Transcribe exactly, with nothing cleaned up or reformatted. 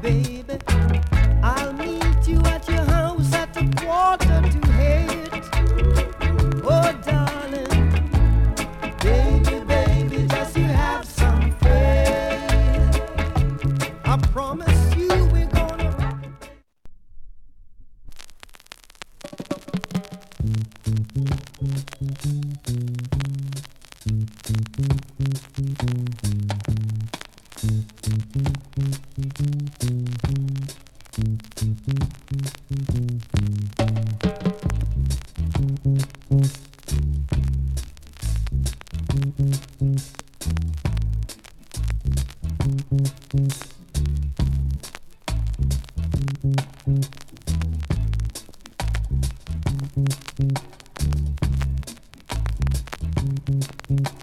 baby. I'll meet you at your house at a quarter to eight. Oh, darling, baby, baby, just you have some faith. I promise you we're gonna rock it. Thank you.